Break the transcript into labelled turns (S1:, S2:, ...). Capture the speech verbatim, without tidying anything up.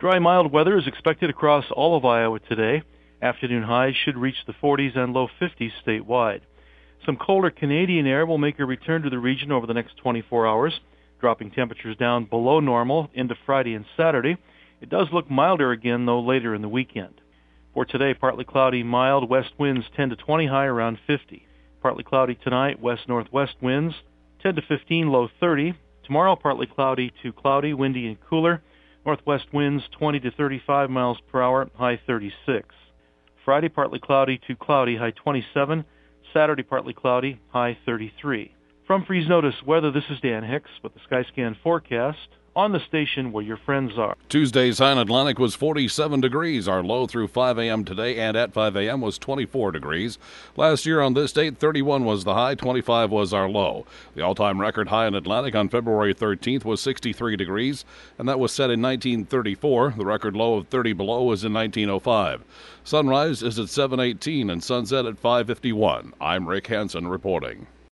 S1: Dry, mild weather is expected across all of Iowa today. Afternoon highs should reach the forties and low fifties statewide. Some colder Canadian air will make a return to the region over the next twenty-four hours, dropping temperatures down below normal into Friday and Saturday. It does look milder again, though, later in the weekend. For today, partly cloudy, mild, west winds ten to twenty, high around fifty. Partly cloudy tonight, west-northwest winds ten to fifteen, low thirty. Tomorrow, partly cloudy to cloudy, windy and cooler. Northwest winds twenty to thirty-five miles per hour, high thirty-six. Friday, partly cloudy to cloudy, high twenty-seven. Saturday, partly cloudy, high thirty-three. From Freeze Notice Weather, this is Dan Hicks with the Skyscan forecast on the station where your friends are.
S2: Tuesday's high in Atlantic was forty-seven degrees. Our low through five a.m. today and at five a.m. was twenty-four degrees. Last year on this date, thirty-one was the high, twenty-five was our low. The all-time record high in Atlantic on February thirteenth was sixty-three degrees, and that was set in nineteen thirty-four. The record low of thirty below was in nineteen oh five. Sunrise is at seven eighteen and sunset at five fifty-one. I'm Rick Hansen reporting.